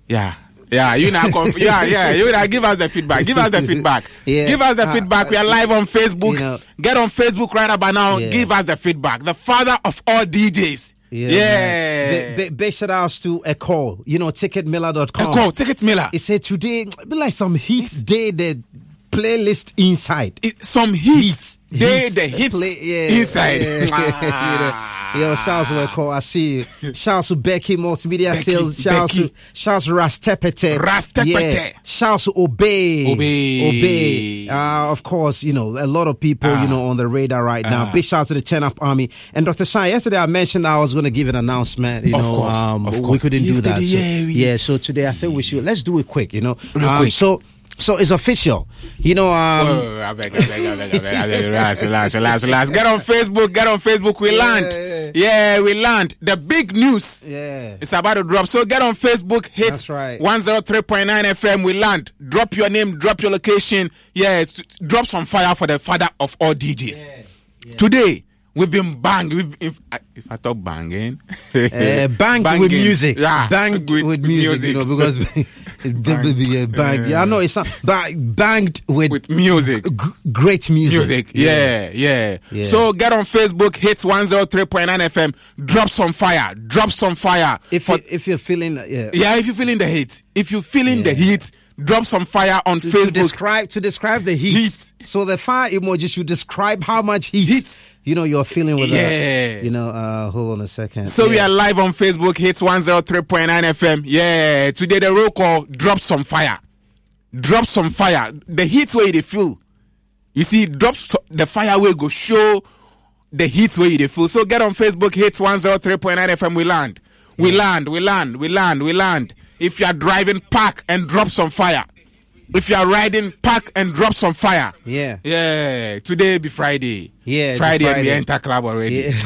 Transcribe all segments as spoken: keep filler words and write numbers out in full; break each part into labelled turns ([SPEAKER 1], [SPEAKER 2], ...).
[SPEAKER 1] Yeah. Yeah, you now conf- yeah, yeah, you now give us the feedback. Give us the feedback. Yeah. Give us the uh, feedback. We are live on Facebook. You know, get on Facebook right about now. Yeah. Give us the feedback. The father of all D Js. Yeah. yeah.
[SPEAKER 2] Big, big shout outs to Echo, you know, ticket miller dot com.
[SPEAKER 1] Echo, Ticket Miller.
[SPEAKER 2] It said today, be like some hits day, the playlist inside.
[SPEAKER 1] It, some hits, hits day, the hits play, yeah, inside. Yeah,
[SPEAKER 2] ah. you know, yo, shouts to Echo, I see you. Shouts to Becky Multimedia Becky, Sales. Shouts to, shouts to Rastepete.
[SPEAKER 1] Rastepete.
[SPEAKER 2] Yeah. Shouts to Obey.
[SPEAKER 1] Obey.
[SPEAKER 2] Obey. Uh, of course, you know, a lot of people, ah. you know, on the radar right now. Ah. Big shout to the Ten Up Army. And Doctor Shine, yesterday I mentioned I was going to give an announcement. You
[SPEAKER 1] of
[SPEAKER 2] know,
[SPEAKER 1] course,
[SPEAKER 2] um,
[SPEAKER 1] of course.
[SPEAKER 2] we couldn't
[SPEAKER 1] yesterday,
[SPEAKER 2] do that. So,
[SPEAKER 1] yeah, we...
[SPEAKER 2] yeah, so today I think we should, let's do it quick, you know.
[SPEAKER 1] Real
[SPEAKER 2] um,
[SPEAKER 1] quick.
[SPEAKER 2] So, So it's official, you know. Um,
[SPEAKER 1] oh, I beg, I beg, I beg, I beg, I beg. Relax, relax, relax, relax. Get on Facebook, get on Facebook. We
[SPEAKER 2] yeah,
[SPEAKER 1] land,
[SPEAKER 2] yeah,
[SPEAKER 1] yeah, we land. The big news,
[SPEAKER 2] yeah,
[SPEAKER 1] it's about to drop. So get on Facebook, hit
[SPEAKER 2] That's right.
[SPEAKER 1] one oh three point nine F M. We land. Drop your name, drop your location. Yeah, drop some fire for the father of all D Js.
[SPEAKER 2] Yeah, yeah.
[SPEAKER 1] Today we've been banged. We've, if, if I talk banging,
[SPEAKER 2] uh, banged banging. with music,
[SPEAKER 1] yeah,
[SPEAKER 2] banged with, with music, music, you know, because. Banged. Yeah, banged. Yeah, I know it's not bang, banged with,
[SPEAKER 1] with music.
[SPEAKER 2] G- great music.
[SPEAKER 1] Music, yeah, yeah, yeah. So get on Facebook, hits one oh three point nine F M. Drop some fire. Drop some fire.
[SPEAKER 2] If
[SPEAKER 1] for,
[SPEAKER 2] you, if you're feeling, yeah,
[SPEAKER 1] yeah, if you're feeling the heat, if you're feeling yeah. the heat, drop some fire on
[SPEAKER 2] to,
[SPEAKER 1] Facebook.
[SPEAKER 2] To describe to describe the heat.
[SPEAKER 1] heat.
[SPEAKER 2] So the fire emoji should describe how much heat. heat. You know, you're feeling with
[SPEAKER 1] yeah.
[SPEAKER 2] that. You know, uh, hold on a second.
[SPEAKER 1] So
[SPEAKER 2] yeah.
[SPEAKER 1] we are live on Facebook, hits one oh three point nine F M. Yeah, today the roll call, drop some fire. Drop some fire. The heat where they feel. You see, drop so, the fire where go show the heat where they feel. So get on Facebook, hits one oh three point nine F M. We land. We yeah. land, we land, we land, we land. If you are driving, park and drop some fire. If you are riding, park and drop some fire.
[SPEAKER 2] Yeah.
[SPEAKER 1] Yeah. Today be Friday.
[SPEAKER 2] Yeah.
[SPEAKER 1] Friday,
[SPEAKER 2] Friday.
[SPEAKER 1] And we enter club already.
[SPEAKER 2] Yeah.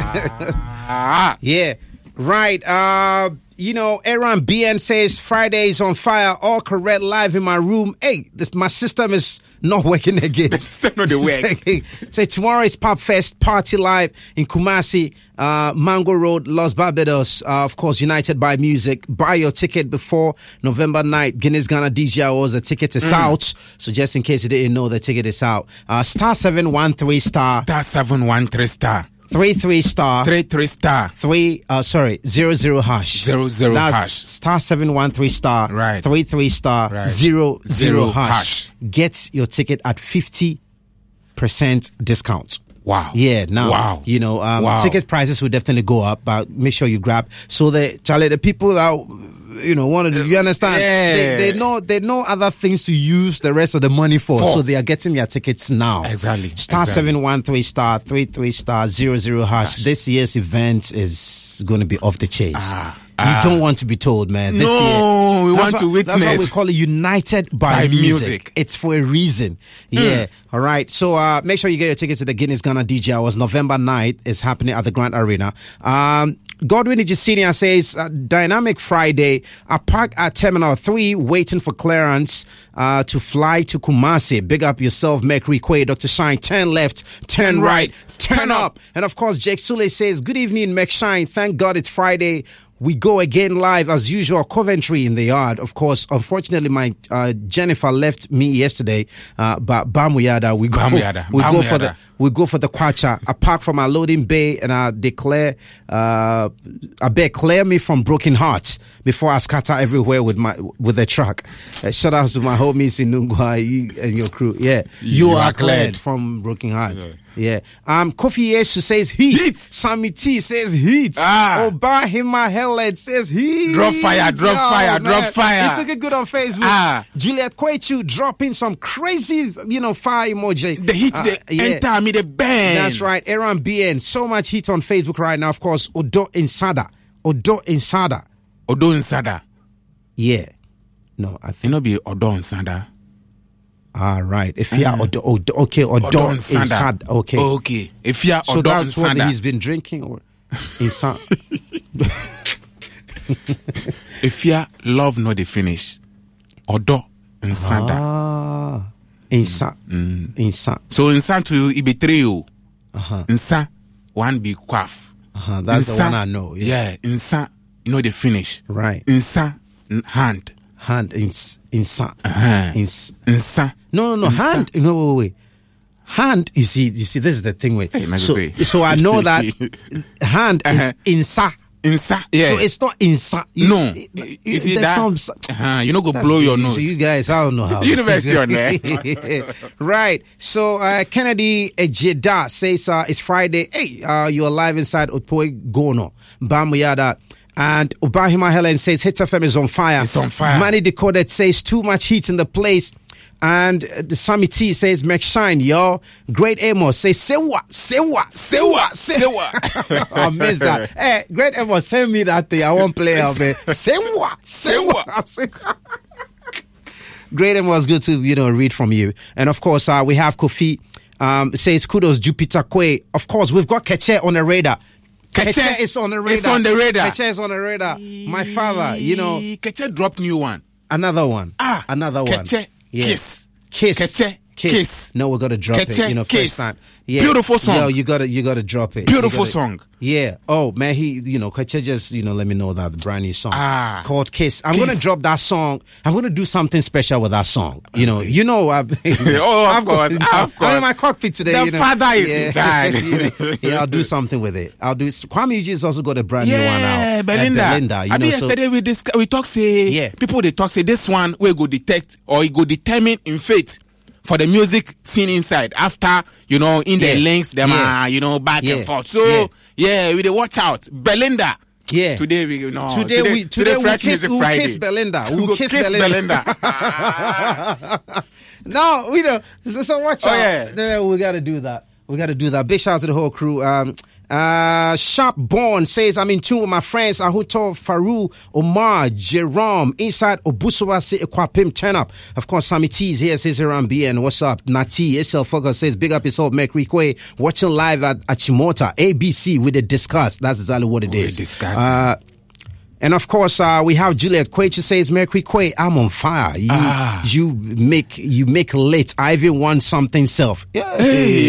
[SPEAKER 1] ah.
[SPEAKER 2] yeah. Right. Uh, you know, Aaron B N says Friday is on fire. All correct live in my room. Hey, this, my system is not working again.
[SPEAKER 1] The system not the work.
[SPEAKER 2] Say tomorrow is Pop Fest Party Live in Kumasi, uh, Mango Road, Los Barbados. Uh, of course, United by Music. Buy your ticket before November ninth. Guinness Ghana D J Awards. The ticket is mm. out. So just in case you didn't know, the ticket is out. Uh, star seven one three star.
[SPEAKER 1] Star seven one three star.
[SPEAKER 2] Three three star.
[SPEAKER 1] Three three star.
[SPEAKER 2] Three uh sorry zero zero hash.
[SPEAKER 1] Zero zero
[SPEAKER 2] That's
[SPEAKER 1] hash.
[SPEAKER 2] Star seven one three star.
[SPEAKER 1] Right.
[SPEAKER 2] Three three star.
[SPEAKER 1] Right.
[SPEAKER 2] Zero zero,
[SPEAKER 1] zero
[SPEAKER 2] hash.
[SPEAKER 1] hash.
[SPEAKER 2] Get your ticket at fifty percent discount.
[SPEAKER 1] Wow.
[SPEAKER 2] Yeah. Now.
[SPEAKER 1] Wow.
[SPEAKER 2] You know, um,
[SPEAKER 1] wow.
[SPEAKER 2] ticket prices will definitely go up, but make sure you grab. So the Charlie, the people that you know wanted to, you understand?
[SPEAKER 1] Yeah.
[SPEAKER 2] They, they know they know other things to use the rest of the money for, for. So they are getting their tickets now.
[SPEAKER 1] Exactly.
[SPEAKER 2] Star
[SPEAKER 1] exactly.
[SPEAKER 2] seven one three star three three star zero zero hash. hash. This year's event is going to be off the chase. Ah. You ah. don't want to be told, man. This
[SPEAKER 1] no,
[SPEAKER 2] year,
[SPEAKER 1] we want
[SPEAKER 2] what,
[SPEAKER 1] to witness.
[SPEAKER 2] That's why we call it United by, by music. music. It's for a reason. Yeah. Mm. All right. So uh, make sure you get your tickets to the Guinness Ghana D J Awards. November ninth is happening at the Grand Arena. Um, Godwin Ejisenia says, uh, Dynamic Friday. I park at Terminal three waiting for clearance uh, to fly to Kumasi. Big up yourself, Mercury Quay. Doctor Shine, turn left, turn, turn right, right, turn, turn up. up. And of course, Jake Sule says, good evening, Mek Shine. Thank God it's Friday. We go again live as usual. Coventry in the yard. Of course, unfortunately, my uh, Jennifer left me yesterday. Uh, but Bamuyada, we go.
[SPEAKER 1] Bamuyada.
[SPEAKER 2] We
[SPEAKER 1] Bamuyada.
[SPEAKER 2] go for the. We go for the Kwacha. I park from our loading bay and I declare. Uh, I beg clear me from broken hearts before I scatter everywhere with my with the truck. Uh, shout out to my homies in Nungwa and your crew. Yeah, you, you are, are cleared. cleared from broken hearts. Yeah. Yeah. Um, Kofi Yesu says heat.
[SPEAKER 1] Heat.
[SPEAKER 2] Sammy T says heat.
[SPEAKER 1] Ah.
[SPEAKER 2] Obahima Hellet says heat.
[SPEAKER 1] Drop fire, drop oh, fire, man. drop fire.
[SPEAKER 2] It's looking good on Facebook.
[SPEAKER 1] Ah.
[SPEAKER 2] Juliet Kwechu dropping some crazy, you know, fire emoji.
[SPEAKER 1] The heat,
[SPEAKER 2] uh,
[SPEAKER 1] the
[SPEAKER 2] yeah.
[SPEAKER 1] enter me, the band.
[SPEAKER 2] That's right. Aaron B N. So much heat on Facebook right now. Of course, Odo Insada. Odo Insada.
[SPEAKER 1] Odo Insada.
[SPEAKER 2] Yeah. No, I think.
[SPEAKER 1] It not be Odo Insada.
[SPEAKER 2] All right. If you are Odo, Odo, okay, Odo Insada. Okay.
[SPEAKER 1] Okay. If you are
[SPEAKER 2] so
[SPEAKER 1] Odo
[SPEAKER 2] that's
[SPEAKER 1] Insada.
[SPEAKER 2] what he's been drinking or Insada.
[SPEAKER 1] If you love not the finish. Odo Insada.
[SPEAKER 2] Ah. Insa.
[SPEAKER 1] Mm.
[SPEAKER 2] Insa.
[SPEAKER 1] So Insa to it betray you.
[SPEAKER 2] Uh-huh.
[SPEAKER 1] Insa one be quaff.
[SPEAKER 2] Uh-huh. That's Insa, the one I know.
[SPEAKER 1] Yeah. yeah, Insa, you know the finish.
[SPEAKER 2] Right.
[SPEAKER 1] Insa Hand.
[SPEAKER 2] Hand. In, insa.
[SPEAKER 1] Uh-huh.
[SPEAKER 2] Ins-
[SPEAKER 1] Insa.
[SPEAKER 2] no, no, no.
[SPEAKER 1] Insa.
[SPEAKER 2] Hand. No, wait, wait. Hand. You see, you see, this is the thing with.
[SPEAKER 1] Hey,
[SPEAKER 2] so, so I know that hand
[SPEAKER 1] Uh-huh.
[SPEAKER 2] is insa.
[SPEAKER 1] Insa. Yeah.
[SPEAKER 2] So it's not insa. You,
[SPEAKER 1] no.
[SPEAKER 2] You,
[SPEAKER 1] You,
[SPEAKER 2] you
[SPEAKER 1] see
[SPEAKER 2] there's
[SPEAKER 1] that?
[SPEAKER 2] some-
[SPEAKER 1] uh-huh. You know, go blow your
[SPEAKER 2] So
[SPEAKER 1] nose.
[SPEAKER 2] you guys, I don't know how.
[SPEAKER 1] University on there.
[SPEAKER 2] Right. So uh, Kennedy Ejeda says uh, it's Friday. Hey, uh, you're live inside Otpoi Gono. Bamuyada. And Obahima Helen says Hits F M is on fire.
[SPEAKER 1] It's on fire.
[SPEAKER 2] Manny Decoded says too much heat in the place. And uh, the Sammy T says make shine, yo. Great Amos says sewa, sewa, sewa, sewa. I missed that. Hey, Great Amos, send me that thing. I won't play out there. Sewa, sewa. Great Amos, good to you know read from you. And of course, uh, we have Kofi um, says kudos Jupiter Kwe. Of course, we've got Keche on the radar.
[SPEAKER 1] Keche
[SPEAKER 2] Keche is on the radar.
[SPEAKER 1] It's on the radar.
[SPEAKER 2] Keche is on the radar. My father, you know,
[SPEAKER 1] Keche dropped new one.
[SPEAKER 2] another one.
[SPEAKER 1] Ah,
[SPEAKER 2] another one.
[SPEAKER 1] Keche, kiss.
[SPEAKER 2] Kiss.
[SPEAKER 1] Keche, kiss.
[SPEAKER 2] No, we gotta drop
[SPEAKER 1] Keche,
[SPEAKER 2] it. You know,
[SPEAKER 1] kiss.
[SPEAKER 2] first time. Yeah.
[SPEAKER 1] Beautiful song.
[SPEAKER 2] Yo, you gotta, you gotta drop it.
[SPEAKER 1] Beautiful
[SPEAKER 2] You gotta-
[SPEAKER 1] song.
[SPEAKER 2] Yeah. Oh man, he, you know, Keche just, you know, let me know that the brand new song
[SPEAKER 1] Ah.
[SPEAKER 2] called Kiss. I'm
[SPEAKER 1] Kiss.
[SPEAKER 2] gonna drop that song. I'm gonna do something special with that song. You know, you know, I've,
[SPEAKER 1] Oh, of
[SPEAKER 2] I've got-
[SPEAKER 1] course, of course.
[SPEAKER 2] I'm in my cockpit today.
[SPEAKER 1] The
[SPEAKER 2] you know.
[SPEAKER 1] father is
[SPEAKER 2] yeah.
[SPEAKER 1] in charge.
[SPEAKER 2] You know, yeah, I'll do something with it. I'll do. Kwame Eugene has also got a brand new one out.
[SPEAKER 1] Yeah,
[SPEAKER 2] Uh,
[SPEAKER 1] Belinda.
[SPEAKER 2] Belinda. You
[SPEAKER 1] I
[SPEAKER 2] know,
[SPEAKER 1] mean,
[SPEAKER 2] so-
[SPEAKER 1] yesterday we discuss, we talk say
[SPEAKER 2] Yeah.
[SPEAKER 1] people they talk say this one we go detect or it go determine in faith for the music scene inside after you know in the
[SPEAKER 2] Yeah.
[SPEAKER 1] links them
[SPEAKER 2] Yeah.
[SPEAKER 1] are you know back
[SPEAKER 2] Yeah.
[SPEAKER 1] and forth. So
[SPEAKER 2] Yeah.
[SPEAKER 1] yeah, we they watch out Belinda.
[SPEAKER 2] Yeah.
[SPEAKER 1] Today we you know
[SPEAKER 2] Today, we today, we
[SPEAKER 1] Fresh
[SPEAKER 2] kiss,
[SPEAKER 1] Music
[SPEAKER 2] we'll
[SPEAKER 1] Friday.
[SPEAKER 2] kiss Belinda.
[SPEAKER 1] We
[SPEAKER 2] We'll
[SPEAKER 1] go
[SPEAKER 2] kiss,
[SPEAKER 1] kiss
[SPEAKER 2] Belinda.
[SPEAKER 1] Belinda.
[SPEAKER 2] No, we don't. So, so watch
[SPEAKER 1] Oh,
[SPEAKER 2] out.
[SPEAKER 1] yeah.
[SPEAKER 2] No, no, we got to do that. We got to do that. Big shout out to the whole crew. Um, uh, Sharp Born says, I'm in tune with my friends Ahuto, Faru, Omar, Jerome, inside Obusuwasi Equapim. Turn up. Of course, Sammy T is here, says Iran B. And what's up? Nati, S L Focus says, big up yourself, Mercury Kwe. Watching live at Achimota, A B C with the discuss. That's exactly what it
[SPEAKER 1] We're
[SPEAKER 2] is.
[SPEAKER 1] discussing.
[SPEAKER 2] Uh, And of course, uh, we have Juliet Quaich says, Mercury Quay, I'm on fire. You,
[SPEAKER 1] Ah.
[SPEAKER 2] you make, you make lit. I even want something self. Yeah.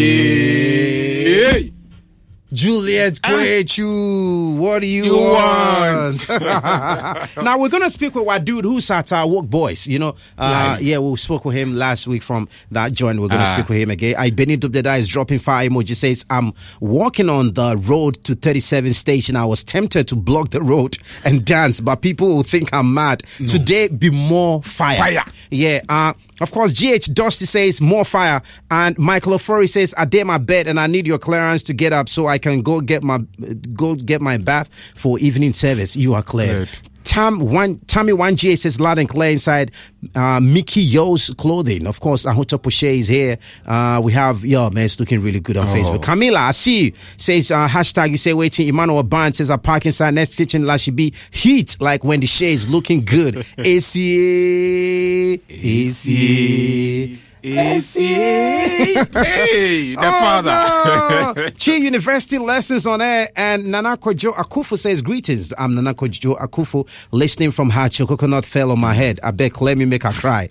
[SPEAKER 1] Hey.
[SPEAKER 2] Juliet Quaich, you, what do you,
[SPEAKER 1] You
[SPEAKER 2] want? Now we're going to speak with our dude who's at uh, Work Boys, you know. Uh,
[SPEAKER 1] Live.
[SPEAKER 2] yeah, we spoke with him last week from that joint. We're going to
[SPEAKER 1] Ah.
[SPEAKER 2] speak with him again. I Benny Dubdeda is dropping fire emoji, says, I'm walking on the road to thirty-seven station. I was tempted to block the road and dance, but people will think I'm mad. Today, be more fire.
[SPEAKER 1] Fire.
[SPEAKER 2] Yeah. Uh, of course, G H Dusty says more fire, and Michael Ofori says I dare my bed and I need your clearance to get up so I can go get my go get my bath for evening service. You are clear.
[SPEAKER 1] Good.
[SPEAKER 2] Tam one Tammy one G says loud and clear inside uh, Mickey Yo's clothing. Of course, Ahuto Poche is here. Uh, we have yo man, it's looking really good on
[SPEAKER 1] Oh.
[SPEAKER 2] Facebook. Camila, I see you. Says uh, hashtag you say waiting. Emmanuel Barnes says I park inside next kitchen. La should be heat like when the shade is looking good. A C A A C A.
[SPEAKER 1] Hey, the father.
[SPEAKER 2] Oh, no. Chi University lessons on air, and Nana Kojo Akufo says greetings. I'm Nana Kojo Akufo listening from Hacho. Coconut fell on my head. I beg, let me make her cry.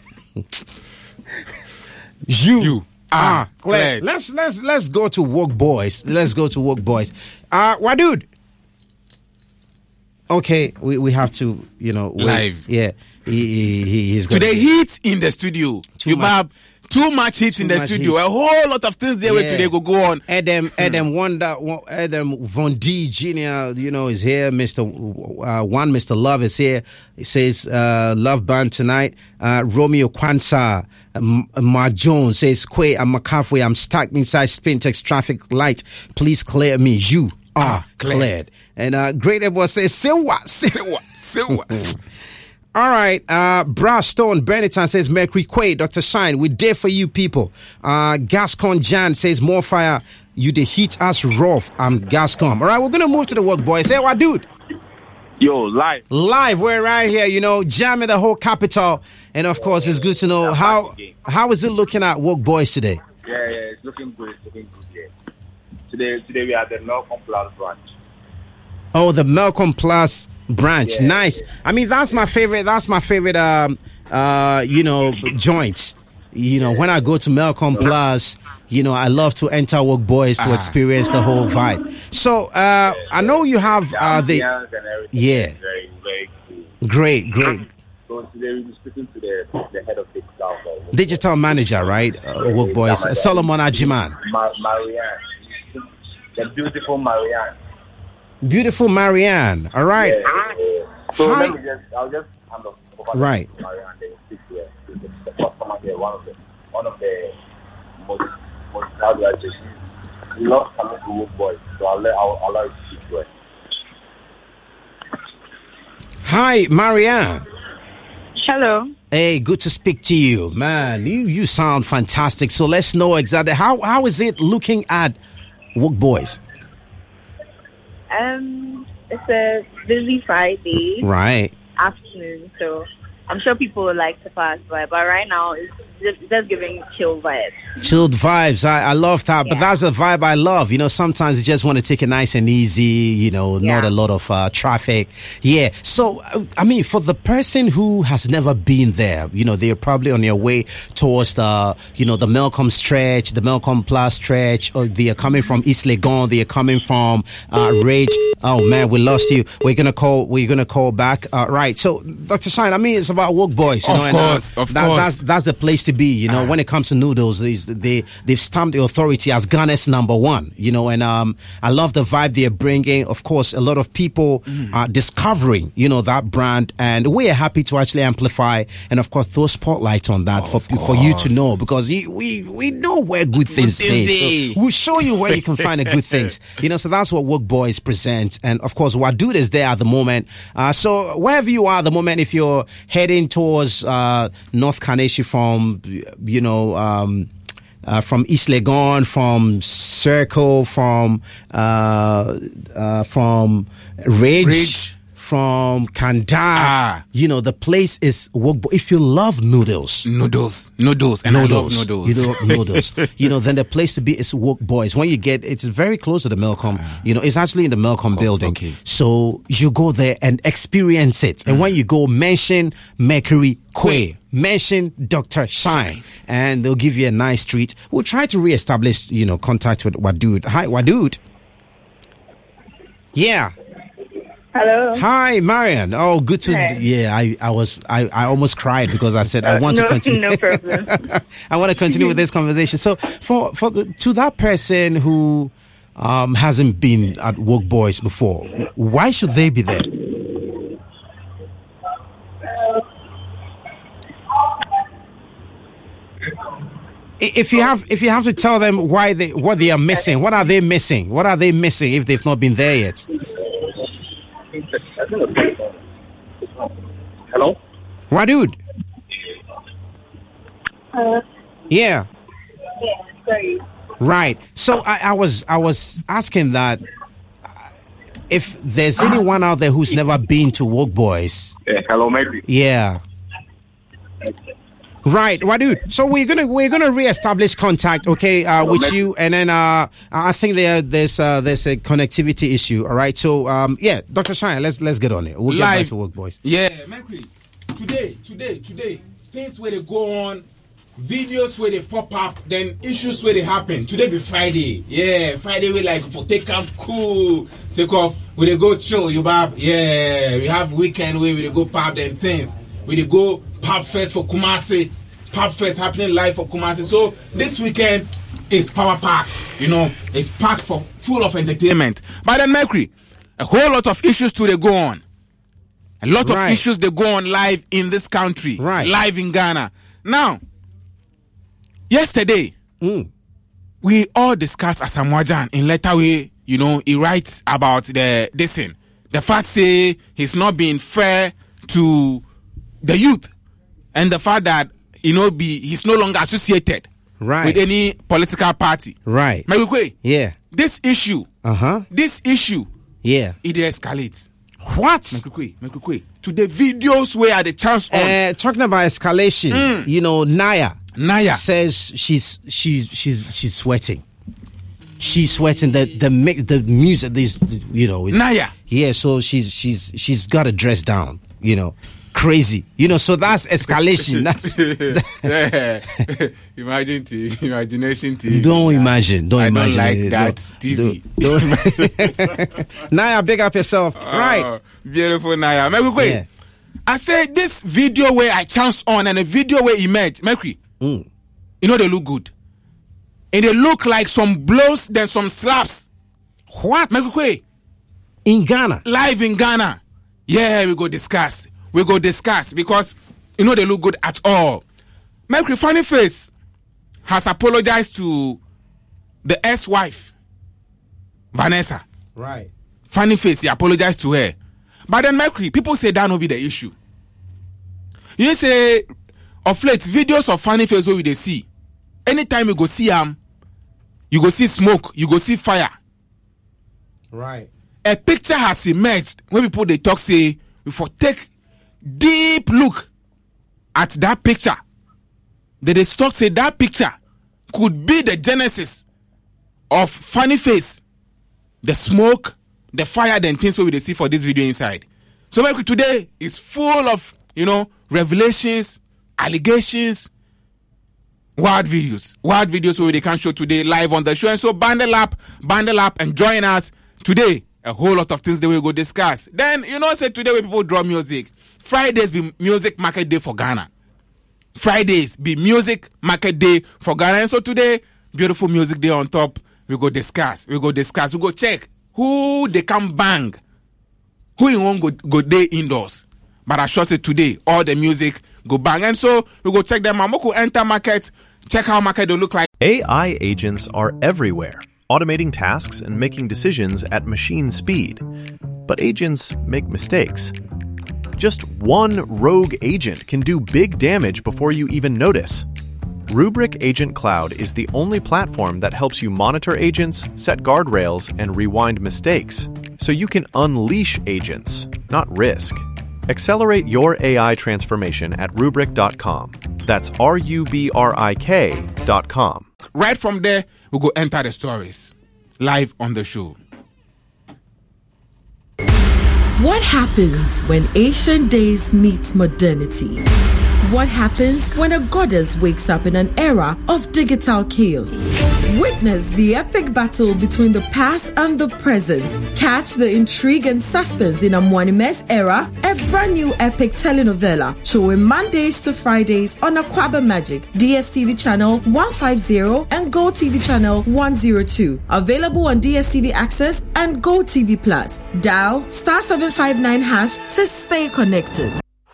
[SPEAKER 2] you,
[SPEAKER 1] You
[SPEAKER 2] ah,
[SPEAKER 1] are
[SPEAKER 2] Claire.
[SPEAKER 1] glad.
[SPEAKER 2] Let's let's let's go to Work Boys. Let's go to Work Boys. Uh, what dude? Okay, we, we have to, you know, wait.
[SPEAKER 1] Live.
[SPEAKER 2] Yeah, he, he, he he's gonna
[SPEAKER 1] Today
[SPEAKER 2] be-
[SPEAKER 1] heat in the studio.
[SPEAKER 2] Too
[SPEAKER 1] you
[SPEAKER 2] much.
[SPEAKER 1] have too much heat
[SPEAKER 2] Too
[SPEAKER 1] in the
[SPEAKER 2] much
[SPEAKER 1] studio.
[SPEAKER 2] heat.
[SPEAKER 1] A whole lot of things there where
[SPEAKER 2] Yeah.
[SPEAKER 1] today go go on.
[SPEAKER 2] Adam, Adam Wonder, Adam Von D Junior, you know, is here. Mister Uh, one, Mister Love is here. He says, uh, Love Band tonight. Uh, Romeo Kwanzaa, um, Mark Jones says, Quay, I'm McCaffrey. I'm stuck inside Spintex traffic light. Please clear me. You are
[SPEAKER 1] Ah, cleared.
[SPEAKER 2] cleared. And, uh, Great Edward says, say what? Say
[SPEAKER 1] Say what? Say what?
[SPEAKER 2] All right, uh, Brass Stone Benetton says Mercury Quay, Doctor Shine, we there for you people. Uh, Gascon Jan says more fire. You the heat us rough. I'm Gascon. All right, we're gonna move to the work, boys. Hey, what, dude?
[SPEAKER 3] Yo, live.
[SPEAKER 2] Live, we're right here. You know, jamming the whole capital, and of course, it's good to know how how is it looking at work, boys today.
[SPEAKER 3] Yeah, yeah, it's looking good. It's looking good. Yeah. Today, today we are the Malcolm Plus branch.
[SPEAKER 2] Oh, the Malcolm Plus branch,
[SPEAKER 3] Yeah,
[SPEAKER 2] nice. I mean, that's my favorite. That's my favorite. Um, uh, you know, joints. You know, when I go to Malcolm Plus, you know, I love to enter Work Boys to
[SPEAKER 1] Ah.
[SPEAKER 2] experience the whole vibe. So, uh, I know you have uh, the
[SPEAKER 3] ambience and everything
[SPEAKER 2] yeah.
[SPEAKER 3] is very, very cool.
[SPEAKER 2] Great, great.
[SPEAKER 3] So today we'll be speaking to the, the head of the staff.
[SPEAKER 2] Digital manager, right? Uh, Work Boys. Uh, Solomon Ajiman.
[SPEAKER 3] Ma- Marianne. The beautiful Marianne.
[SPEAKER 2] Beautiful Marianne. All right.
[SPEAKER 3] Yeah, yeah. So
[SPEAKER 2] Hi.
[SPEAKER 3] let me just, I'll just hand off over
[SPEAKER 2] Right.
[SPEAKER 3] to Marianne. They will speak here. The customer here, one of the, one of the most, most, how do I say, we love coming to Work Boys. So I'll, let, I'll allow you to speak to her.
[SPEAKER 2] Hi, Marianne.
[SPEAKER 4] Hello.
[SPEAKER 2] Hey, good to speak to you, man. You you sound fantastic. So let's know exactly how how is it looking at Work Boys?
[SPEAKER 4] Um, it's a busy Friday
[SPEAKER 2] Right.
[SPEAKER 4] afternoon, so I'm sure people would like to pass by. But right now, it's just, just giving chill vibes.
[SPEAKER 2] Chilled vibes. I, I love that. But
[SPEAKER 4] Yeah.
[SPEAKER 2] that's the vibe I love. You know, sometimes you just want to take it nice and easy, you know, not
[SPEAKER 4] Yeah.
[SPEAKER 2] a lot of uh, traffic. Yeah. So, uh, I mean, for the person who has never been there, you know, they're probably on their way towards the, you know, the Melcombe stretch, the Melcombe Plus stretch, or they are coming from East Legon, they are coming from uh, Rage. Oh, man, we lost you. We're going to call, we're going to call back. Uh, right. So, Doctor Shine, I mean, it's about Work Boys. You
[SPEAKER 1] Of
[SPEAKER 2] know, and, uh,
[SPEAKER 1] course, of
[SPEAKER 2] that,
[SPEAKER 1] course.
[SPEAKER 2] That's, that's the place to be. You know, when it comes to noodles, they, they they've stamped the authority as Ghana's number one. You know, and um, I love the vibe they're bringing. Of course, a lot of people
[SPEAKER 1] Mm.
[SPEAKER 2] are discovering, you know, that brand, and we are happy to actually amplify and of course throw spotlight on that for for you to know, because you, we we know where good things
[SPEAKER 1] things
[SPEAKER 2] stay.
[SPEAKER 1] day.
[SPEAKER 2] So we'll show you where you can find the good things. You know, so that's what Work Boys present, and of course, Wadud is there at the moment. Uh, so wherever you are at the moment, if you're heading towards uh, North Kaneshi from, you know, um, uh, from East Legon, from Circle, from uh, uh, from Ridge,
[SPEAKER 1] Ridge.
[SPEAKER 2] from Kanda,
[SPEAKER 1] Ah.
[SPEAKER 2] you know, the place is Work Boys. If you love noodles,
[SPEAKER 1] Noodles, noodles, and
[SPEAKER 2] noodles.
[SPEAKER 1] I love noodles.
[SPEAKER 2] You love noodles. You know, then the place to be is Work Boys. When you get, it's very close to the Melcombe. You know, it's actually in the Melcombe building.
[SPEAKER 1] okay.
[SPEAKER 2] So you go there and experience it. And when you go, mention Mercury Quay. Mention Doctor Shine, and they'll give you a nice treat. We'll try to reestablish, you know, contact with Wadud. Hi, Wadud. Yeah.
[SPEAKER 4] Hello.
[SPEAKER 2] Hi, Marian. Oh, good to.
[SPEAKER 4] Hi.
[SPEAKER 2] Yeah, I, I was, I, I almost cried because I said I want
[SPEAKER 4] no,
[SPEAKER 2] to continue.
[SPEAKER 4] no problem.
[SPEAKER 2] I want to continue with this conversation. So, for for the, to that person who um, hasn't been at Work Boys before, why should they be there? I- If you have, if you have to tell them why they, what they are missing, what are they missing? What are they missing if they've not been there yet?
[SPEAKER 3] Hello?
[SPEAKER 2] Wadud.
[SPEAKER 4] Uh,
[SPEAKER 2] Yeah.
[SPEAKER 4] yeah, sorry.
[SPEAKER 2] Right. So I, I was I was asking that uh, if there's anyone out there who's never been to Work Boys.
[SPEAKER 3] Yeah, hello, maybe.
[SPEAKER 2] Yeah. Right, Wadud. So we're gonna we're gonna reestablish contact, okay, uh, with you, and then uh, I think there there's uh, there's a connectivity issue. All right. So um, yeah, Doctor Shine, let's let's get on it. We'll get back
[SPEAKER 1] Live.
[SPEAKER 2] to Work Boys.
[SPEAKER 1] Yeah, Mercury. Today, today, today, things where they go on, videos where they pop up, then issues where they happen. Today be Friday. Yeah, Friday we like for take up cool. Take off, we they go chill, you bab. Yeah, we have weekend where we they go pub and things. We they go pub fest for Kumasi. Pub fest happening live for Kumasi. So this weekend is Power Park. You know, it's packed for full of entertainment. But then Mercury, a whole lot of issues to they go on. A lot
[SPEAKER 2] Right.
[SPEAKER 1] of issues they go on live in this country,
[SPEAKER 2] Right.
[SPEAKER 1] live in Ghana. Now, yesterday,
[SPEAKER 2] Mm.
[SPEAKER 1] we all discussed Asamoah Gyan in letter way, you know, he writes about the this thing. The fact say he's not being fair to the youth, and the fact that, you know, be he's no longer associated
[SPEAKER 2] Right.
[SPEAKER 1] with any political party.
[SPEAKER 2] Right.
[SPEAKER 1] Mercury,
[SPEAKER 2] Yeah.
[SPEAKER 1] this issue,
[SPEAKER 2] Uh huh.
[SPEAKER 1] this issue,
[SPEAKER 2] Yeah.
[SPEAKER 1] it escalates.
[SPEAKER 2] What?
[SPEAKER 1] Mercury, Mercury, to the videos where the chance on
[SPEAKER 2] Uh, talking about escalation,
[SPEAKER 1] Mm.
[SPEAKER 2] you know, Naya.
[SPEAKER 1] Naya.
[SPEAKER 2] says she's she's she's she's sweating. She's sweating. The the mix the music. This you know. Is,
[SPEAKER 1] Naya.
[SPEAKER 2] Yeah. So she's she's she's got to dress down. You know, crazy. You know. So that's escalation. That's
[SPEAKER 1] Yeah. Imagine T V, imagination T V.
[SPEAKER 2] don't imagine. Don't
[SPEAKER 1] I don't
[SPEAKER 2] imagine.
[SPEAKER 1] like
[SPEAKER 2] it.
[SPEAKER 1] that
[SPEAKER 2] Don't-
[SPEAKER 1] T V.
[SPEAKER 2] don't- don't- Naya, big up yourself. Right.
[SPEAKER 1] Oh, beautiful Naya. Mercury,
[SPEAKER 2] Yeah.
[SPEAKER 1] I say this video where I chance on and a video where emerge, Mercury,
[SPEAKER 2] Mm.
[SPEAKER 1] you know they look good. And they look like some blows, then some slaps.
[SPEAKER 2] What?
[SPEAKER 1] Mercury,
[SPEAKER 2] In Ghana?
[SPEAKER 1] live in Ghana. Yeah, we go discuss. We go discuss because you know they look good at all. Mercury Funny Face has apologized to the ex-wife, Vanessa.
[SPEAKER 2] Right.
[SPEAKER 1] Funny Face, he apologized to her. But then Mercury, people say that will be the issue. You say, of late, videos of Funny Face where they see. Anytime you go see him, um, you go see smoke, you go see fire.
[SPEAKER 2] Right.
[SPEAKER 1] A picture has emerged when people they talk say, if you take deep look at that picture, that they talk say that picture could be the genesis of Funny Face, the smoke, the fire, then things where they see for this video inside. So Mercury today is full of, you know, revelations, allegations, wild videos, wild videos where they can show today live on the show. And so bundle up, bundle up, and join us today. A whole lot of things that we go discuss. Then you know, say today when people draw music, Fridays be music market day for Ghana. Fridays be music market day for Ghana. And so today, beautiful music day on top. We go discuss. We go discuss. We go check who they can bang, who you won't go go day indoors. But I sure say today all the music go bang, and so we go check them. Mamoko enter market, check how market will look like.
[SPEAKER 5] A I agents are everywhere, automating tasks and making decisions at machine speed. But agents make mistakes. Just one rogue agent can do big damage before you even notice. Rubrik Agent Cloud is the only platform that helps you monitor agents, set guardrails, and rewind mistakes, so you can unleash agents, not risk. Accelerate your A I transformation at rubrik dot com. That's R U B R I K dot com.
[SPEAKER 1] Right from there, we go enter the stories live on the show.
[SPEAKER 6] What happens when ancient days meet modernity? What happens when a goddess wakes up in an era of digital chaos? Witness the epic battle between the past and the present. Catch the intrigue and suspense in Amwanime's era, a brand new epic telenovela showing Mondays to Fridays on Aquaba Magic, D S T V channel one fifty and Go T V channel one oh two. Available on D S T V Access and Go T V Plus. Dial star seven five nine hash to stay connected.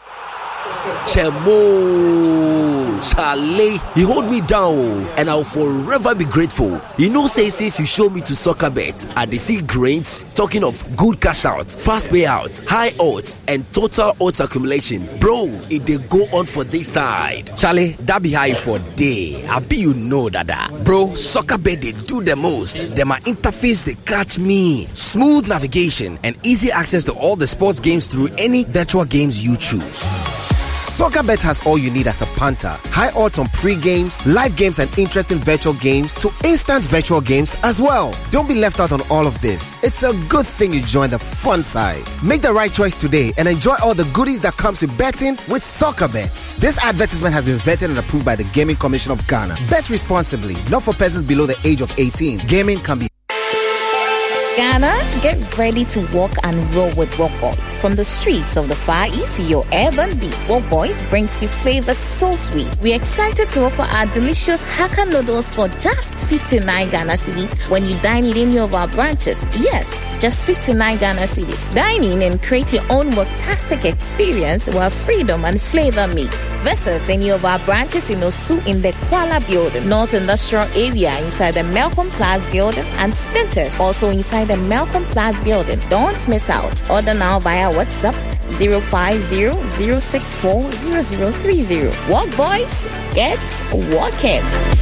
[SPEAKER 7] Chemo, Charlie, you hold me down, and I'll forever be grateful. You know, say since you show me to soccer bet, I dey see grains. Talking of good cash out, fast payout, high odds, and total odds accumulation, bro, it dey go on for this side. Charlie, that be high for day. I be you know that, bro. Soccer bet they do the most. Then my interface they catch me. Smooth navigation and easy access to all the sports games through any virtual games you choose.
[SPEAKER 8] SoccerBet has all you need as a punter. High odds on pre-games, live games and interesting virtual games to instant virtual games as well. Don't be left out on all of this. It's a good thing you join the fun side. Make the right choice today and enjoy all the goodies that comes with betting with SoccerBet. This advertisement has been vetted and approved by the Gaming Commission of Ghana. Bet responsibly, not for persons below the age of eighteen. Gaming can be
[SPEAKER 9] Ghana, get ready to walk and roll with Rock Boys. From the streets of the Far East to your urban beats, Rock Boys brings you flavors so sweet. We're excited to offer our delicious Hakka noodles for just fifty-nine Ghana cedis when you dine in any of our branches. Yes, just fifty-nine Ghana cedis. Dine in and create your own worktastic experience where freedom and flavor meet. Visit any of our branches in Osu in the Kuala building, North Industrial Area inside the Malcolm Plaza building, and Spinters also inside the Malcolm Plaza building. Don't miss out. Order now via WhatsApp zero five zero zero six four zero zero three zero. Walk boys, get walking.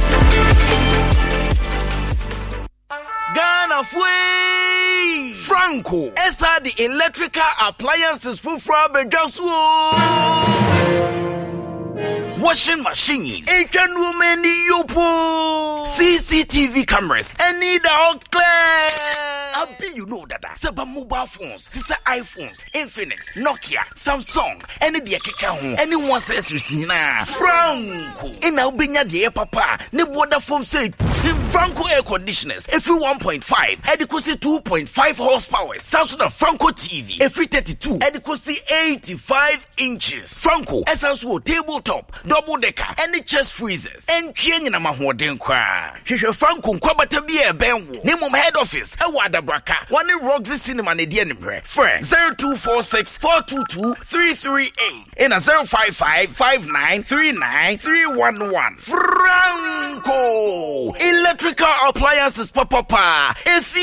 [SPEAKER 7] Ghana Fui Franco Esa the electrical appliances for Frabe Joshua. Washing machines, Asian women, Yopo, C C T V cameras, and need all clear. I be you know that Saba mobile phones, this are iPhones, Infinix, Nokia, Samsung, any the Keka, anyone says you see now. Franco, in Albania, the papa, ne water from say.
[SPEAKER 10] Franco air conditioners, every one point five, adequacy two point five horsepower. Samsung Franco T V, every thirty-two, adequacy eighty-five inches. Franco, Essential tabletop, double decker, any chest freezers, and Chiang in a Mahoden Kwa. Shisha Franco, Kwabatabia Benwo, name of head office, Awada Braka, one in Roxy Cinema, Nedian, friend, zero two four six four two two three three eight, and a zero five five five nine three nine three one one. Franco, electrical appliances, papa, if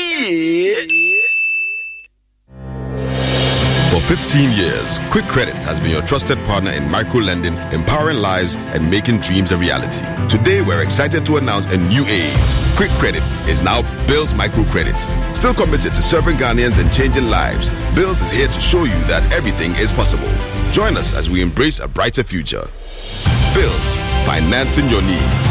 [SPEAKER 11] For fifteen years, Quick Credit has been your trusted partner in micro-lending, empowering lives, and making dreams a reality. Today, we're excited to announce a new age. Quick Credit is now Bills Microcredit. Still committed to serving Ghanaians and changing lives, Bills is here to show you that everything is possible. Join us as we embrace a brighter future. Bills, financing your needs.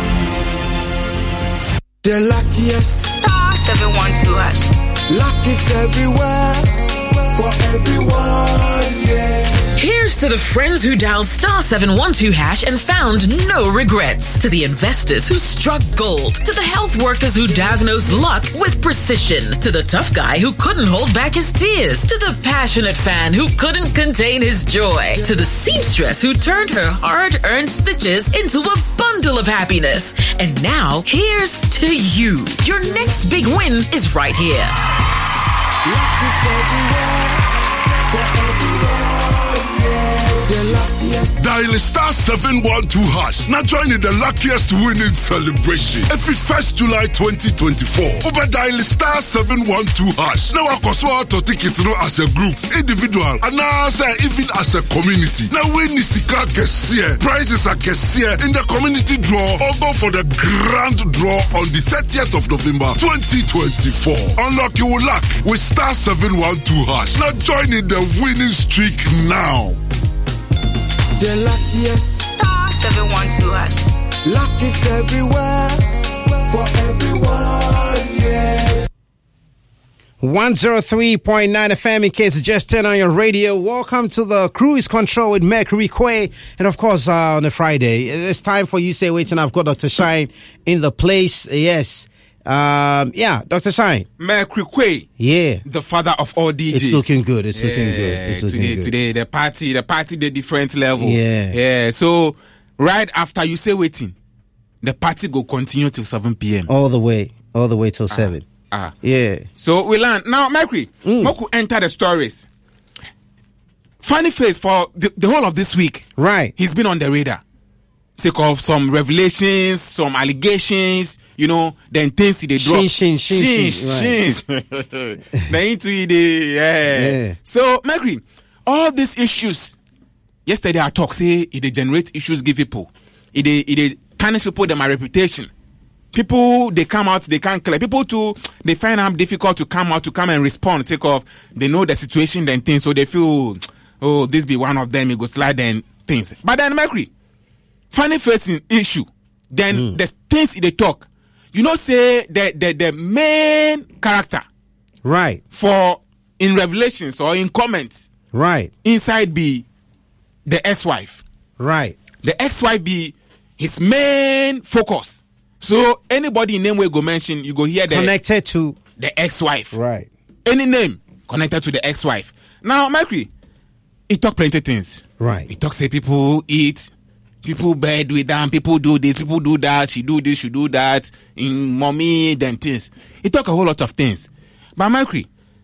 [SPEAKER 12] The luckiest star seven one two hash. Luck is everywhere. For everyone, yeah.
[SPEAKER 13] Here's to the friends who dialed star seven one two hash and found no regrets. To the investors who struck gold. To the health workers who diagnosed luck with precision. To the tough guy who couldn't hold back his tears. To the passionate fan who couldn't contain his joy. To the seamstress who turned her hard-earned stitches into a bundle of happiness. And now, here's to you. Your next big win is right here.
[SPEAKER 12] Luck is everywhere, for everyone, yeah. The luckiest.
[SPEAKER 14] Dial star seven one two hash. Now join in the luckiest winning celebration. Every first July twenty twenty-four. Over dial star seven one two hash. Now I to take it through as a group, individual, and now even as a community. Now when Nisika gets here, prizes are gets here in the community draw or go for the grand draw on the thirtieth of November twenty twenty-four. Unlock your luck with star seven one two hash. Now join in the winning streak now.
[SPEAKER 12] The luckiest star seven one two hash. Luck is everywhere, for everyone, yeah.
[SPEAKER 2] one oh three point nine F M in case you just turned on your radio. Welcome to the Cruise Control with Mercury Quay. And of course, uh, on a Friday, it's time for You Say Wait, and I've got Doctor Shine in the place. Yes. Um, yeah, Doctor Shine.
[SPEAKER 1] Mercury Quay.
[SPEAKER 2] Yeah.
[SPEAKER 1] The father of all D Js.
[SPEAKER 2] It's looking good. It's
[SPEAKER 1] yeah,
[SPEAKER 2] looking good. It's looking
[SPEAKER 1] today,
[SPEAKER 2] good.
[SPEAKER 1] Today, the party, the party, the different level.
[SPEAKER 2] Yeah.
[SPEAKER 1] Yeah. So, right after You Say Waiting, the party go continue till seven p.m.
[SPEAKER 2] All the way. All the way till ah, seven.
[SPEAKER 1] Ah.
[SPEAKER 2] Yeah.
[SPEAKER 1] So, we learn. Now, Mercury, mm. Moku enter the stories. Funny face for the, the whole of this week.
[SPEAKER 2] Right.
[SPEAKER 1] He's been on the radar. Sake of some revelations, some allegations, you know, then things they drop.
[SPEAKER 2] Shin, shin, shin,
[SPEAKER 1] shin. The into it, yeah. yeah. So, Mercury, all these issues, yesterday I talked, say, it they generate issues, give people. It they, it they tarnish people, them my reputation. People, they come out, they can't clear. People too, they find it difficult to come out, to come and respond, sake of, they know the situation, then things, so they feel, oh, this be one of them, it go slide and things. But then, Mercury, funny facing issue, then mm. the things they talk, you know, say the, the the main character,
[SPEAKER 2] right,
[SPEAKER 1] for in revelations or in comments,
[SPEAKER 2] right,
[SPEAKER 1] inside be the ex-wife,
[SPEAKER 2] right,
[SPEAKER 1] the ex-wife be his main focus. So anybody name we go mention, you go hear the
[SPEAKER 2] connected to
[SPEAKER 1] the ex-wife,
[SPEAKER 2] right,
[SPEAKER 1] any name connected to the ex-wife. Now, Mercury, he talk plenty things,
[SPEAKER 2] right,
[SPEAKER 1] he talk say people eat. People bed with them, people do this, people do that, she do this, she do that, in mommy, then things. He talk a whole lot of things. But Mercury,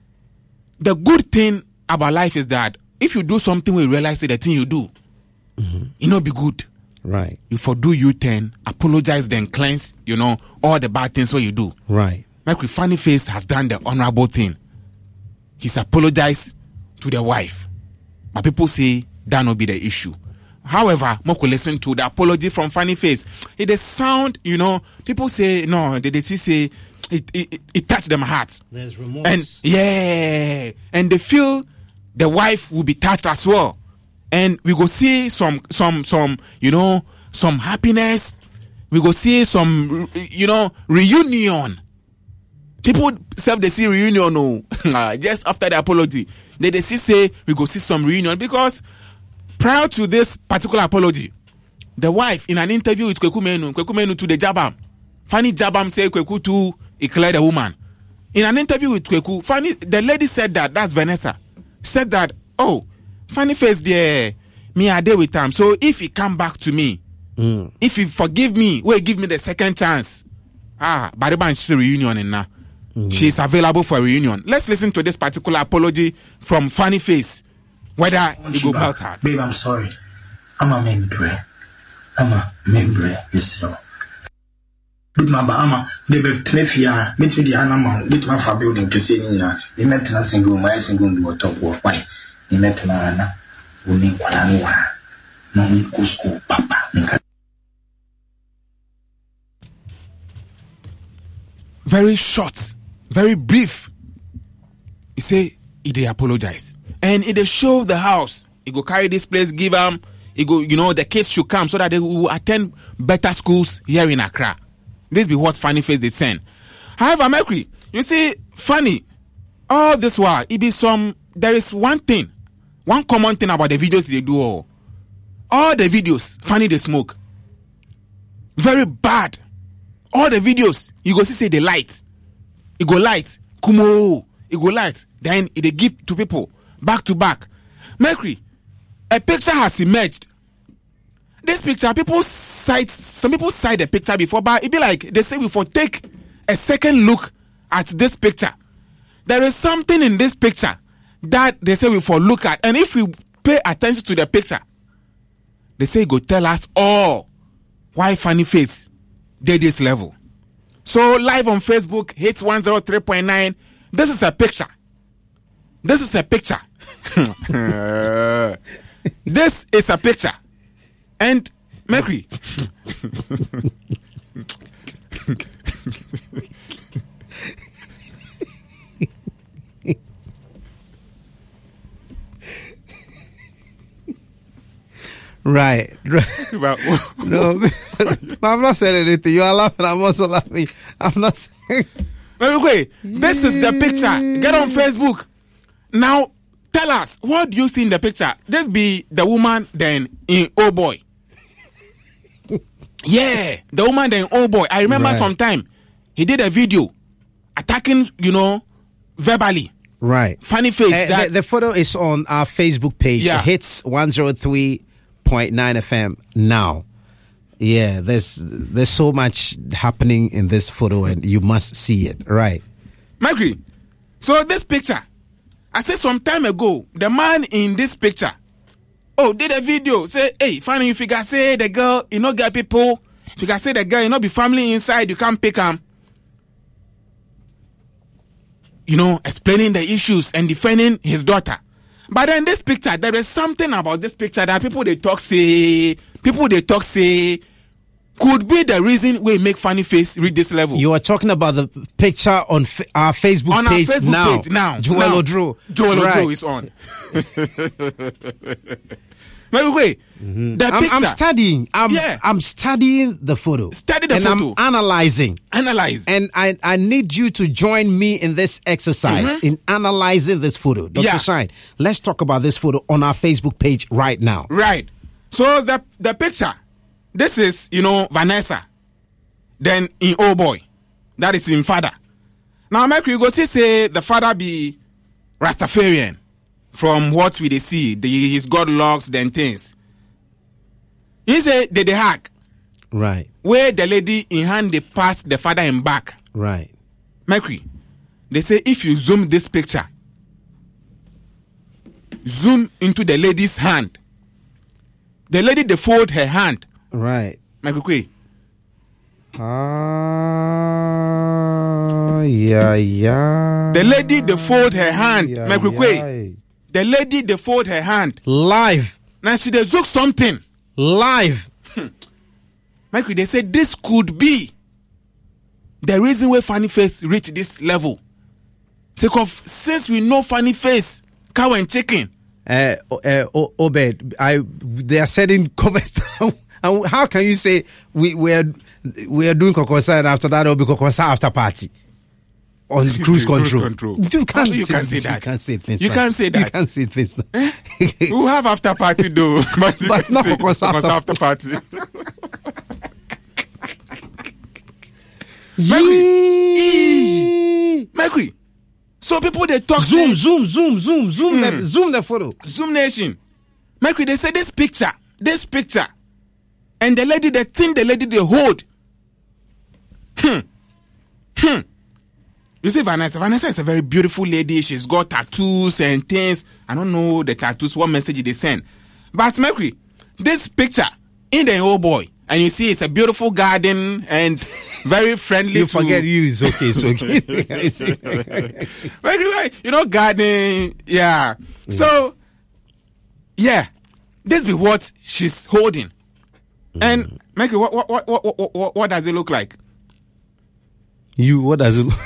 [SPEAKER 1] the good thing about life is that if you do something, we realize that the thing you do, mm-hmm. it not be good.
[SPEAKER 2] Right.
[SPEAKER 1] You for do you ten, apologize, then cleanse, you know, all the bad things what you do.
[SPEAKER 2] Right.
[SPEAKER 1] Mercury Funny Face has done the honorable thing. He's apologized to the wife. But people say that will be the issue. However, Moko listen to the apology from Funny Face. It is sound, you know, people say, no, they, they say, it, it, it touched them hearts.
[SPEAKER 2] There's remorse.
[SPEAKER 1] And, yeah, and they feel the wife will be touched as well. And we go see some, some, some, you know, some happiness. We go see some, you know, reunion. People self they see reunion, no, just after the apology. They, they see say, we go see some reunion because prior to this particular apology, the wife in an interview with Kweku Menu, Kweku Menu to the Jabam, Fanny Jabam say Kweku too, he cleared a woman. In an interview with Kweku, Fanny, the lady said that, that's Vanessa, said that, oh, Fanny face there, me I there with him. So if he come back to me, mm. if he forgive me, will give me the second chance. Ah, Bariba and she's a reunion and now. Mm. She's available for a reunion. Let's listen to this particular apology from Fanny Face. Whether it go melt heart.
[SPEAKER 15] Babe, I'm sorry. I'm a member. I'm a member. Yes, sir. Bit my Bahama, baby, Tnefia, meet me the animal, bit my for building Cassina. He met a single, my single do a top work. Why? He met Nana, who need Quanua. No, go school, Papa.
[SPEAKER 1] Very short, very brief. He say, he they apologize. And it they show the house. He go carry this place, give them, he go, you know, the kids should come so that they will attend better schools here in Accra. This be what Fanny Face they send. However, Mercury, you see, Fanny, all this while, it be some, there is one thing, one common thing about the videos they do. All, all the videos, Fanny they smoke. Very bad. All the videos, you go see say they light. It go light. Kumo. It go light. Then it they give to people. Back to back. Mercury, a picture has emerged. This picture, people cite, some people cite the picture before, but it be like, they say before, take a second look at this picture. There is something in this picture that they say before look at. And if we pay attention to the picture, they say go tell us all why Fanny Face did this level. So live on Facebook, Hits one oh three point nine. This is a picture. This is a picture. This is a picture. And Mercury.
[SPEAKER 2] Right. right. No, I'm not saying anything. You are laughing. I'm also laughing. I'm not saying.
[SPEAKER 1] Wait, this is the picture. Get on Facebook. Now, tell us, what do you see in the picture? This be the woman, then in oh boy. Yeah, the woman, then oh boy. I remember right. sometime he did a video attacking, you know, verbally.
[SPEAKER 2] Right.
[SPEAKER 1] Funny face.
[SPEAKER 2] Uh,
[SPEAKER 1] that
[SPEAKER 2] the, the photo is on our Facebook page.
[SPEAKER 1] Yeah.
[SPEAKER 2] Hits one oh three point nine F M now. Yeah, there's there's so much happening in this photo and you must see it. Right.
[SPEAKER 1] Mercury. So this picture, I said some time ago, the man in this picture, oh, did a video, say, hey, funny if you can say the girl, you know, get people, if you can say the girl, you know, be family inside, you can't pick them. You know, explaining the issues and defending his daughter. But then this picture, there is something about this picture that people they talk say, people they talk say, could be the reason we make Funny Face reach this level.
[SPEAKER 2] You are talking about the picture on f- our Facebook
[SPEAKER 1] on
[SPEAKER 2] page
[SPEAKER 1] our Facebook
[SPEAKER 2] now.
[SPEAKER 1] page now.
[SPEAKER 2] Joel
[SPEAKER 1] now.
[SPEAKER 2] Odro.
[SPEAKER 1] Joel
[SPEAKER 2] right.
[SPEAKER 1] Odro is on. By the way,
[SPEAKER 2] mm-hmm.
[SPEAKER 1] the
[SPEAKER 2] I'm,
[SPEAKER 1] picture.
[SPEAKER 2] I'm studying. I'm,
[SPEAKER 1] yeah.
[SPEAKER 2] I'm studying the photo.
[SPEAKER 1] Study the
[SPEAKER 2] and
[SPEAKER 1] photo.
[SPEAKER 2] I'm analyzing.
[SPEAKER 1] Analyze.
[SPEAKER 2] And I, I need you to join me in this exercise, mm-hmm. in analyzing this photo. Doctor Yeah. Shine, let's talk about this photo on our Facebook page right now.
[SPEAKER 1] Right. So the the picture, this is, you know, Vanessa. Then in oh boy, that is in father. Now, Mike, you go see say the father be Rastafarian from what we they see, the, his God locks, then things. He say they they hack.
[SPEAKER 2] Right.
[SPEAKER 1] Where the lady in hand they pass the father in back.
[SPEAKER 2] Right.
[SPEAKER 1] Mercury, they say if you zoom this picture, zoom into the lady's hand. The lady they fold her hand.
[SPEAKER 2] Right.
[SPEAKER 1] Mercury.
[SPEAKER 2] Ah, uh, yeah, yeah.
[SPEAKER 1] The lady they fold her hand.
[SPEAKER 2] Yeah,
[SPEAKER 1] Mercury.
[SPEAKER 2] yeah.
[SPEAKER 1] The lady they fold her hand.
[SPEAKER 2] Live.
[SPEAKER 1] Now she they zook something.
[SPEAKER 2] Live.
[SPEAKER 1] Mercury, they say this could be the reason why Funny Face reached this level. Take off, since we know Funny Face, cow and chicken.
[SPEAKER 2] Uh, uh, Obed, I they are sending comments. How can you say we we are we are doing Kokosa and after that there will be Kokosa after party on cruise control?
[SPEAKER 1] control.
[SPEAKER 2] You can't,
[SPEAKER 1] you
[SPEAKER 2] say,
[SPEAKER 1] can say
[SPEAKER 2] you
[SPEAKER 1] that.
[SPEAKER 2] Can't say things
[SPEAKER 1] you
[SPEAKER 2] like,
[SPEAKER 1] can't say that.
[SPEAKER 2] You can't say things.
[SPEAKER 1] Eh? We'll have after party though, but, you
[SPEAKER 2] but
[SPEAKER 1] can
[SPEAKER 2] not
[SPEAKER 1] say
[SPEAKER 2] Kokosa after,
[SPEAKER 1] after party. Mercury. Mercury. So people they talk.
[SPEAKER 2] Zoom,
[SPEAKER 1] say,
[SPEAKER 2] zoom, zoom, zoom, zoom, mm. the, zoom the photo.
[SPEAKER 1] Zoom Nation. Mercury, they say this picture, this picture, and the lady, the thing the lady they hold. Hmm. Hmm. You see, Vanessa. Vanessa is a very beautiful lady. She's got tattoos and things. I don't know the tattoos, what message they send. But Mercury, this picture in the old boy, and you see it's a beautiful garden and very friendly.
[SPEAKER 2] You
[SPEAKER 1] to,
[SPEAKER 2] forget you, it's okay, it's okay.
[SPEAKER 1] Mercury, you know, garden, yeah. Mm. So, yeah, this be what she's holding. Mm. And Mercury, what, what, what, what, what, what, what does it look like?
[SPEAKER 2] You, what does it look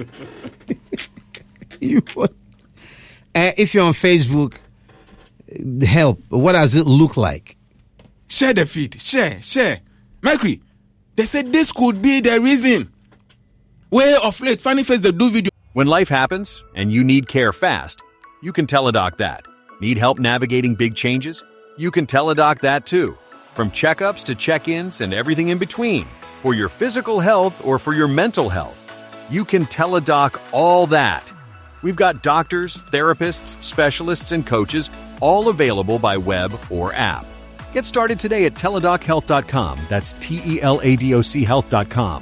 [SPEAKER 2] you what? Uh, if you're on Facebook, help. What does it look like?
[SPEAKER 1] Share the feed. Share, share. Mercury, they said this could be the reason. Way of late, Funny Face, they do video.
[SPEAKER 5] When life happens and you need care fast, you can Teladoc that. Need help navigating big changes? You can Teladoc that too. From checkups to check-ins and everything in between. For your physical health or for your mental health. You can Teladoc all that. We've got doctors, therapists, specialists, and coaches all available by web or app. Get started today at teladoc health dot com. That's T E L A D O C health dot com.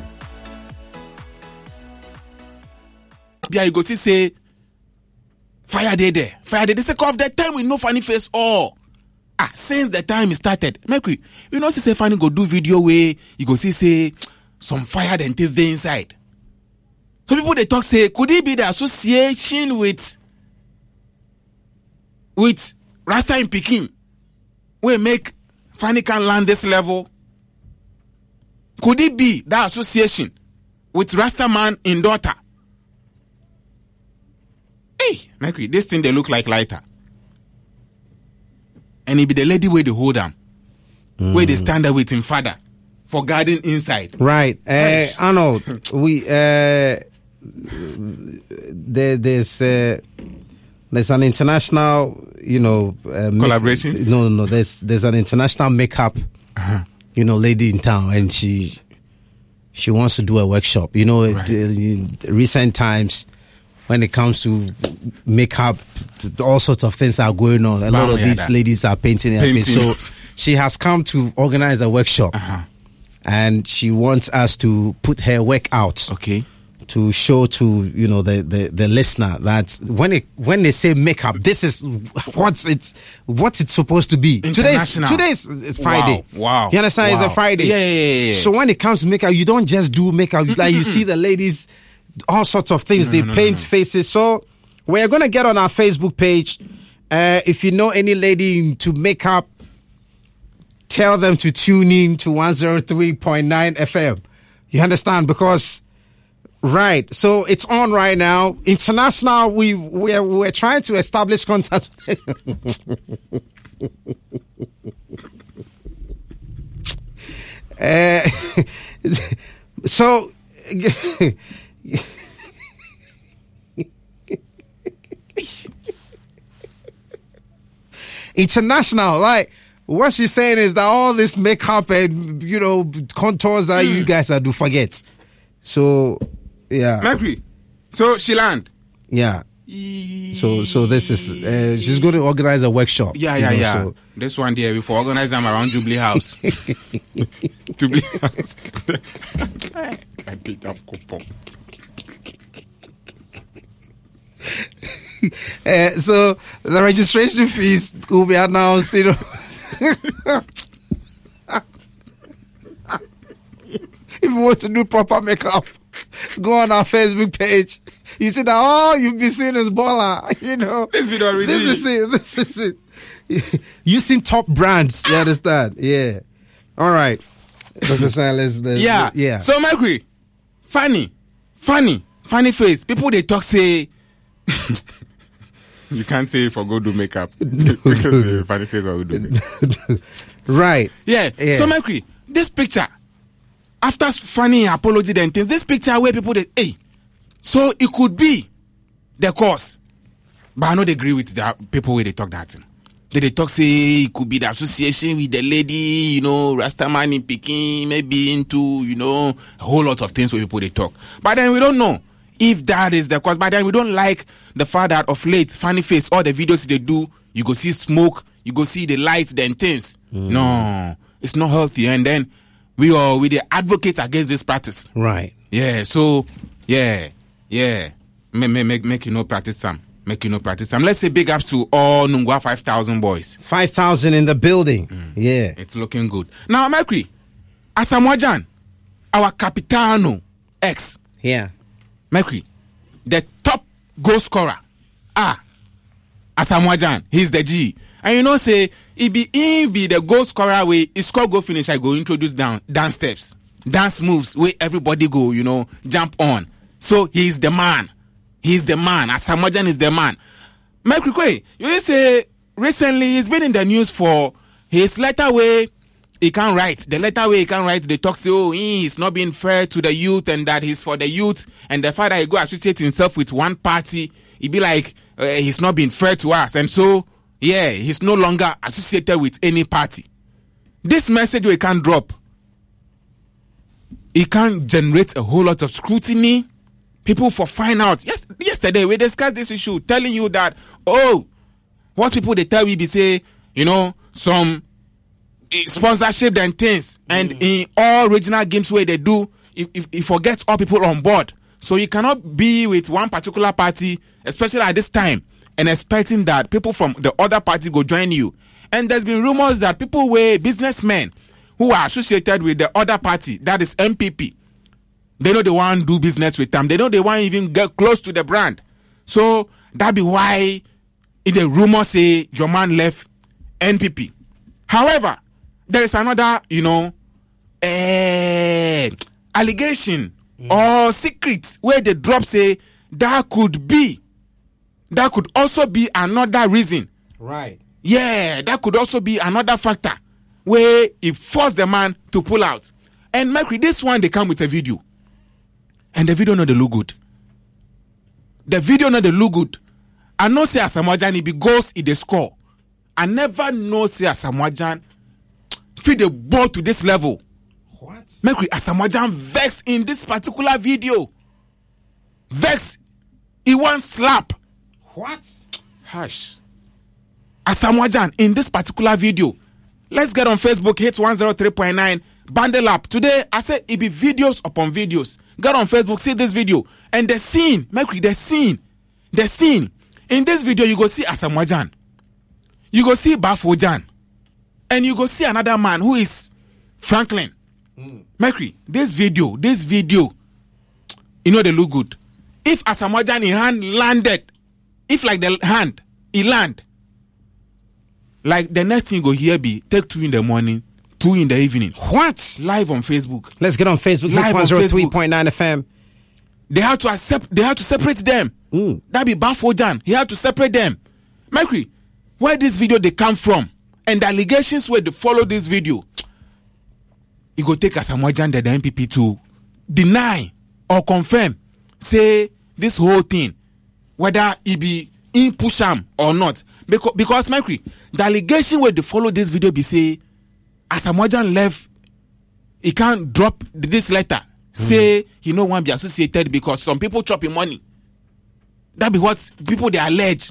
[SPEAKER 1] Yeah, you go see say fire day there. Fire day. They say of that time we know Funny Face all. Ah, since the time it started. Mercury, you know see say Funny go do video where you go see say some fire then taste the inside. So people they talk say, could it be the association with with Rasta in Peking? We make Funny can land this level. Could it be that association with Rasta man in daughter? Hey, Mercury, this thing they look like lighter. And it be the lady where they hold them. Mm. Where they stand there with him father for garden inside.
[SPEAKER 2] Right. Uh, Arnold, we uh There, there's uh, there's an international, you know, uh,
[SPEAKER 1] collaboration.
[SPEAKER 2] Make, no, no, no. There's there's an international makeup, uh-huh. you know, lady in town, and she she wants to do a workshop. You know, right. in recent times when it comes to makeup, all sorts of things are going on. A lot of these that. ladies are painting their face. So she has come to organize a workshop, uh-huh. and she wants us to put her work out.
[SPEAKER 1] Okay.
[SPEAKER 2] To show to you know the, the, the listener that when it when they say makeup, this is what's it's what it's supposed to be. Today's today's Friday.
[SPEAKER 1] Wow, wow.
[SPEAKER 2] You understand?
[SPEAKER 1] Wow.
[SPEAKER 2] It's a Friday.
[SPEAKER 1] Yeah, yeah, yeah, yeah.
[SPEAKER 2] So when it comes to makeup, you don't just do makeup. Like you see the ladies, all sorts of things. No, they no, no, paint no, no. faces. So we're gonna get on our Facebook page. Uh, if you know any lady into makeup, tell them to tune in to one oh three point nine F M. You understand? Because right, so it's on right now. International, we we're we're trying to establish contact. uh, so, international, like what she's saying is that all this makeup and you know contours that mm. you guys are do forget. So. Yeah,
[SPEAKER 1] Mercury. So she land.
[SPEAKER 2] Yeah. So so this is uh, she's going to organize a workshop.
[SPEAKER 1] Yeah, yeah, you know, yeah. So. This one there before organize them around Jubilee House. Jubilee House. I did have coupon.
[SPEAKER 2] uh, so the registration fees will be announced. You know. If you want to do proper makeup, go on our Facebook page. You see that all you've been seeing is baller. You know,
[SPEAKER 1] this video already.
[SPEAKER 2] This is it. This is it. You seen top brands. You understand? Yeah. All right, Doctor Silas.
[SPEAKER 1] Yeah,
[SPEAKER 2] yeah.
[SPEAKER 1] So Mercury, funny, funny, funny face. People they talk say. You can't say for go do makeup. You can say funny face or go do makeup.
[SPEAKER 2] Right.
[SPEAKER 1] Yeah. yeah. So Mercury, this picture. After funny apology and things, this picture where people they hey, so it could be the cause, but I know they agree with the people where they talk that thing. They, they talk say it could be the association with the lady, you know, Rastaman in Peking, maybe into, you know, a whole lot of things where people they talk. But then we don't know if that is the cause. But then we don't like the fact that of late, Funny Face, all the videos they do, you go see smoke, you go see the lights, then things. Mm. No, it's not healthy. And then we are we the advocate against this practice.
[SPEAKER 2] Right.
[SPEAKER 1] Yeah. So yeah, yeah. Make make make you know practice some. Make you know practice some. Let's say big ups to all Nungwa five thousand boys.
[SPEAKER 2] Five thousand in the building. Mm. Yeah.
[SPEAKER 1] It's looking good. Now, Mercury, Asamoah Gyan, our Capitano ex.
[SPEAKER 2] Yeah.
[SPEAKER 1] Mercury, the top goal scorer. Ah, Asamoah Gyan, he's the G. And you know, say, he be, he be the goal scorer where he score goal finish, I go introduce down, dance steps, dance moves where everybody go, you know, jump on. So he's the man. He's the man. Asamoah Gyan is the man. Mercury Kwe, you say, recently he's been in the news for his letter where he can't write. The letter where he can't write, they talk say, oh, he's not being fair to the youth and that he's for the youth. And the fact that he go associate himself with one party, he be like, uh, he's not being fair to us. And so, yeah, he's no longer associated with any party. This message we can drop, it can generate a whole lot of scrutiny. People for find out. Yes, yesterday we discussed this issue, telling you that, oh, what people they tell me be say, you know, some sponsorship and things, and mm. in all regional games where they do, if, if, if forgets all people on board. So you cannot be with one particular party, especially at this time, and expecting that people from the other party go join you. And there's been rumors that people were businessmen who are associated with the other party, that is M P P. They know they want to do business with them. They know they want to even get close to the brand. So that be why in the rumor say your man left N P P. However, there is another, you know, uh, allegation mm. or secret where the drop say that could be, that could also be another reason.
[SPEAKER 2] Right.
[SPEAKER 1] Yeah, that could also be another factor where it forced the man to pull out. And Mercury, this one, they come with a video. And the video not they look good. The video not they look good. I know say Asamoah Gyan, be goals in the score. I never know say Asamoah Gyan feed the ball to this level.
[SPEAKER 2] What?
[SPEAKER 1] Mercury, Asamoah Gyan vex in this particular video. Vex. He wants slap.
[SPEAKER 2] What?
[SPEAKER 1] Hush. Asamoah Gyan in this particular video. Let's get on Facebook, hits one oh three point nine, bundle up. Today, I said it be videos upon videos. Get on Facebook, see this video. And the scene, Mercury, the scene, the scene. In this video, you go see Asamoah Gyan. You go see Bafo Gyan. And you go see another man who is Franklin. Mm. Mercury, this video, this video, you know they look good. If Asamoah Gyan in hand landed, if like the hand, he land, like the next thing you go hear be, take two in the morning, two in the evening.
[SPEAKER 2] What?
[SPEAKER 1] Live on Facebook.
[SPEAKER 2] Let's get on Facebook.
[SPEAKER 1] Live on Facebook.
[SPEAKER 2] one oh three point nine F M.
[SPEAKER 1] They have to accept, they have to separate them.
[SPEAKER 2] Mm.
[SPEAKER 1] That be Bafo Gyan. He had to separate them. Mercury, where this video they come from, and the allegations where they follow this video, you go take Asamoah Gyan, the N P P, to deny or confirm, say this whole thing, whether it be in Pusham or not. Because, because Mercury, the allegation where they follow this video be say, Asamoah Gyan left, he can't drop this letter, mm. say he no want to be associated because some people chop him money. That be what people they allege.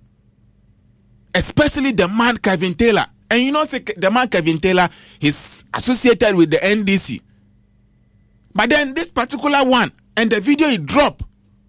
[SPEAKER 1] Especially the man Kevin Taylor. And you know, say the man Kevin Taylor is associated with the N D C. But then this particular one, and the video he drop,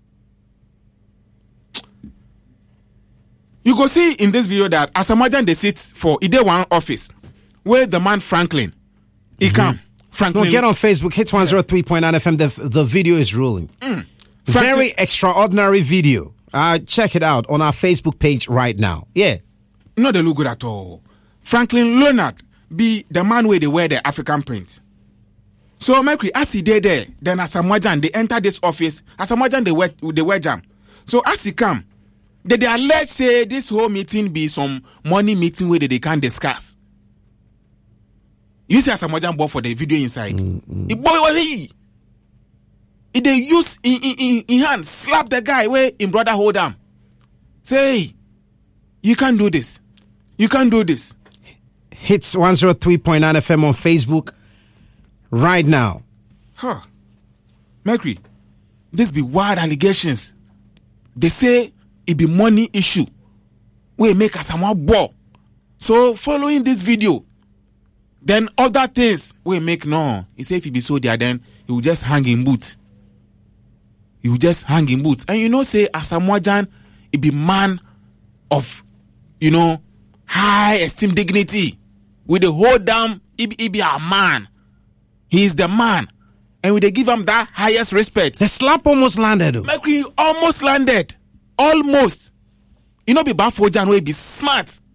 [SPEAKER 1] you go see in this video that Asamoah Gyan they sit for either one office where the man Franklin, he mm-hmm. come. Franklin.
[SPEAKER 2] No, get on Facebook, hits one oh three point nine F M. The, the video is rolling.
[SPEAKER 1] Mm.
[SPEAKER 2] Very extraordinary video. Uh, check it out on our Facebook page right now. Yeah.
[SPEAKER 1] No, they look good at all. Franklin Leonard be the man where they wear the African print. So Mercury, as he did there, then Asamoah Gyan, they enter this office. Asamoah Gyan, they wear, they wear jam. So as he come, they, they alleged say this whole meeting be some money meeting where they, they can't discuss. You see Asamoah Gyan bought for the video inside.
[SPEAKER 2] Mm-hmm.
[SPEAKER 1] The boy was he. He they use in, in, in, in hand, slap the guy where in brother hold him. Say, hey, you can't do this. You can't do this.
[SPEAKER 2] Hits one oh three point nine F M on Facebook right now.
[SPEAKER 1] Huh. Mercury, this be wild allegations. They say it be money issue. We make us some ball. So following this video, then other things we make no. He say if he be so there, then he will just hang in boots. He will just hang in boots. And you know, say Asamoah Gyan, he be man of, you know, high esteem dignity. With the whole damn, he be, he be a man. He is the man. And we they give him that highest respect.
[SPEAKER 2] The slap almost landed.
[SPEAKER 1] Mercury almost landed. Almost. You know, be bad for Gyan, we be smart.